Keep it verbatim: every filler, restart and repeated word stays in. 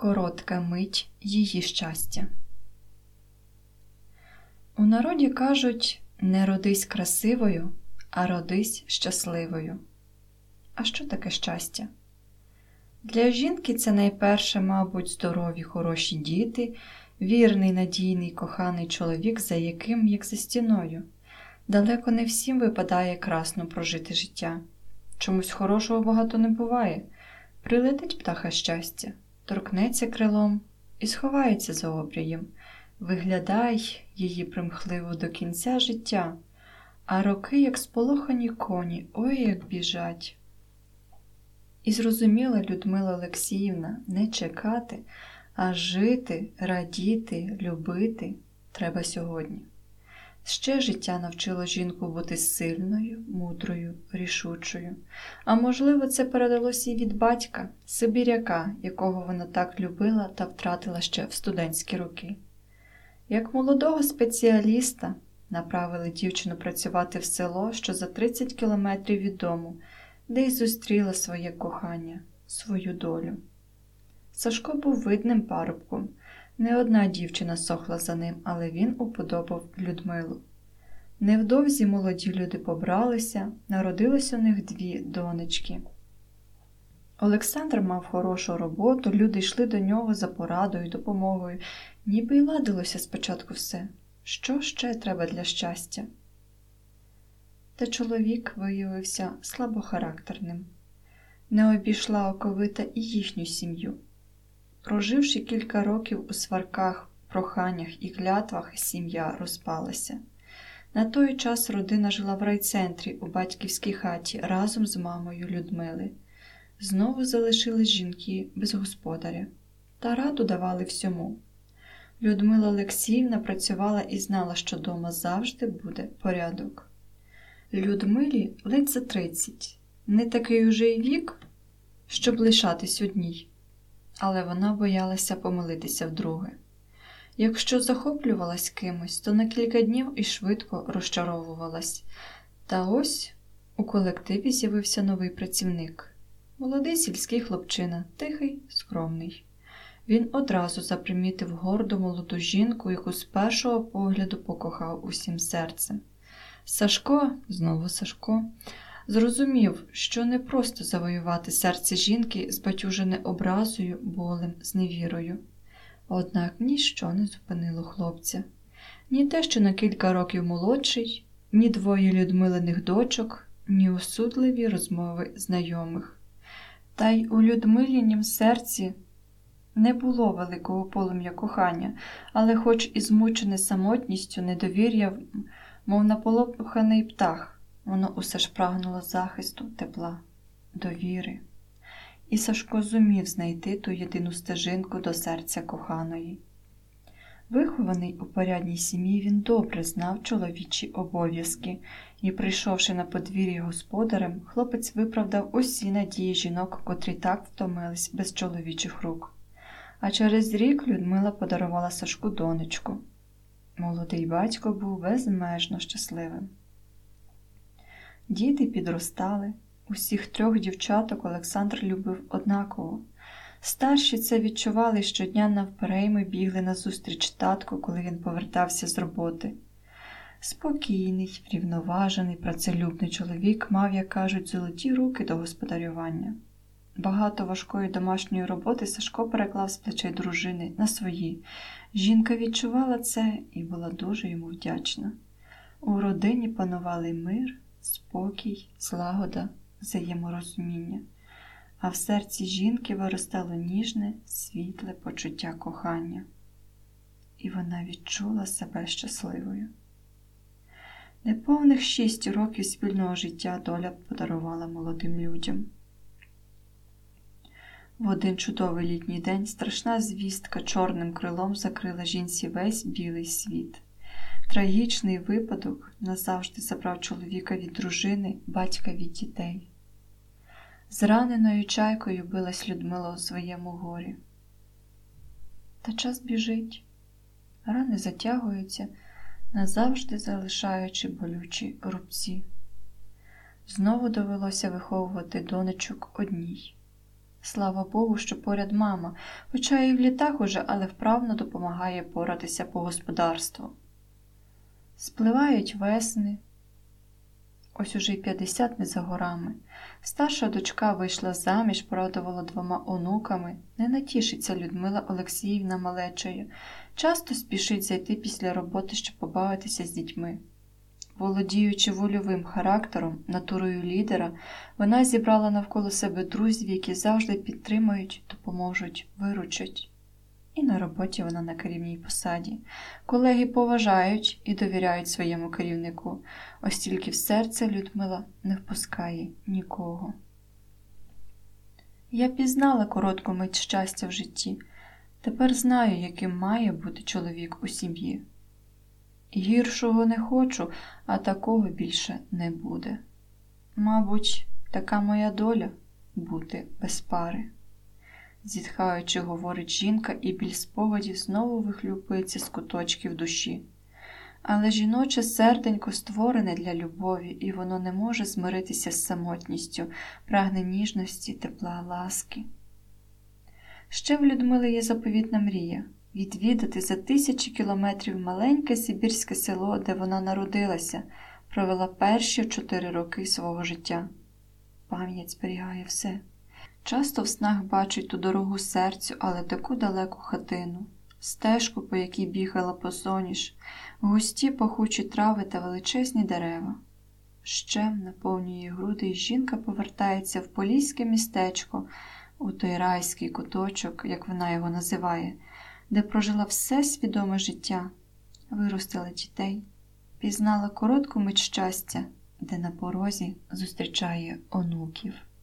Коротка мить її щастя. У народі кажуть, не родись красивою, а родись щасливою. А що таке щастя? Для жінки це найперше, мабуть, здорові, хороші діти, вірний, надійний, коханий чоловік, за яким, як за стіною. Далеко не всім випадає красно прожити життя. Чомусь хорошого багато не буває. Прилетить птаха щастя, торкнеться крилом і сховається за обрієм. Виглядай її примхливо до кінця життя, а роки, як сполохані коні, ой, як біжать. І зрозуміла Людмила Олексіївна, не чекати, а жити, радіти, любити треба сьогодні. Ще життя навчило жінку бути сильною, мудрою, рішучою. А можливо, це передалося їй від батька, сибіряка, якого вона так любила та втратила ще в студентські роки. Як молодого спеціаліста направили дівчину працювати в село, що за тридцять кілометрів від дому, де й зустріла своє кохання, свою долю. Сашко був видним парубком. Не одна дівчина сохла за ним, але він уподобав Людмилу. Невдовзі молоді люди побралися, народилось у них дві донечки. Олександр мав хорошу роботу, люди йшли до нього за порадою, допомогою. Ніби й ладилося спочатку все. Що ще треба для щастя? Та чоловік виявився слабохарактерним. Не обійшла оковита і їхню сім'ю. Проживши кілька років у сварках, проханнях і клятвах, сім'я розпалася. На той час родина жила в райцентрі у батьківській хаті разом з мамою Людмили. Знову залишились жінки без господаря. Та раду давали всьому. Людмила Олексіївна працювала і знала, що дома завжди буде порядок. Людмилі ледь за тридцять. Не такий уже й вік, щоб лишатись одній. Але вона боялася помилитися вдруге. Якщо захоплювалась кимось, то на кілька днів і швидко розчаровувалась. Та ось у колективі з'явився новий працівник. Молодий сільський хлопчина, тихий, скромний. Він одразу запримітив горду молоду жінку, яку з першого погляду покохав усім серцем. Сашко, знову Сашко, зрозумів, що не просто завоювати серце жінки, збатюжене образою, болем, зневірою. Однак ніщо не зупинило хлопця. Ні те, що на кілька років молодший, ні двоє Людмилиних дочок, ні осудливі розмови знайомих. Та й у Людмилінім серці не було великого полум'я кохання, але хоч і змучене самотністю, недовір'я, мов наполоханий птах, воно усе ж прагнуло захисту, тепла, довіри. І Сашко зумів знайти ту єдину стежинку до серця коханої. Вихований у порядній сім'ї, він добре знав чоловічі обов'язки, і, прийшовши на подвір'я господарем, хлопець виправдав усі надії жінок, котрі так втомились без чоловічих рук. А через рік Людмила подарувала Сашку донечку. Молодий батько був безмежно щасливим. Діти підростали. Усіх трьох дівчаток Олександр любив однаково. Старші це відчували, щодня навперейми бігли назустріч татку, коли він повертався з роботи. Спокійний, врівноважений, працелюбний чоловік мав, як кажуть, золоті руки до господарювання. Багато важкої домашньої роботи Сашко переклав з плечей дружини на свої. Жінка відчувала це і була дуже йому вдячна. У родині панували мир, спокій, злагода, взаєморозуміння. А в серці жінки виростало ніжне, світле почуття кохання. І вона відчула себе щасливою. Неповних шість років спільного життя доля подарувала молодим людям. В один чудовий літній день страшна звістка чорним крилом закрила жінці весь білий світ. Трагічний випадок назавжди забрав чоловіка від дружини, батька від дітей. Зраненою чайкою билась Людмила у своєму горі. Та час біжить, рани затягуються, назавжди залишаючи болючі рубці. Знову довелося виховувати донечок одній. Слава Богу, що поряд мама, хоча і в літах уже, але вправно допомагає поратися по господарству. Спливають весни. Ось уже й п'ятдесят не за горами. Старша дочка вийшла заміж, порадувала двома онуками. Не натішиться Людмила Олексіївна малечею. Часто спішить зайти після роботи, щоб побавитися з дітьми. Володіючи вольовим характером, натурою лідера, вона зібрала навколо себе друзів, які завжди підтримують, допоможуть, виручать. І на роботі вона на керівній посаді. Колеги поважають і довіряють своєму керівнику, ось тільки в серце Людмила не впускає нікого. Я пізнала коротку мить щастя в житті. Тепер знаю, яким має бути чоловік у сім'ї. Гіршого не хочу, а такого більше не буде. Мабуть, така моя доля – бути без пари. Зітхаючи, говорить жінка, і біль спогадів знову вихлюпується з куточків душі. Але жіноче серденько створене для любові, і воно не може змиритися з самотністю, прагне ніжності, тепла, ласки. Ще в Людмили є заповітна мрія – відвідати за тисячі кілометрів маленьке сибірське село, де вона народилася, провела перші чотири роки свого життя. Пам'ять зберігає все. Часто в снах бачить ту дорогу серцю, але таку далеку хатину, стежку, по якій бігала посоніж, густі пахучі трави та величезні дерева. Щем наповнює груди, і жінка повертається в поліське містечко, у той райський куточок, як вона його називає, де прожила все свідоме життя, виростила дітей, пізнала коротку мить щастя, де на порозі зустрічає онуків.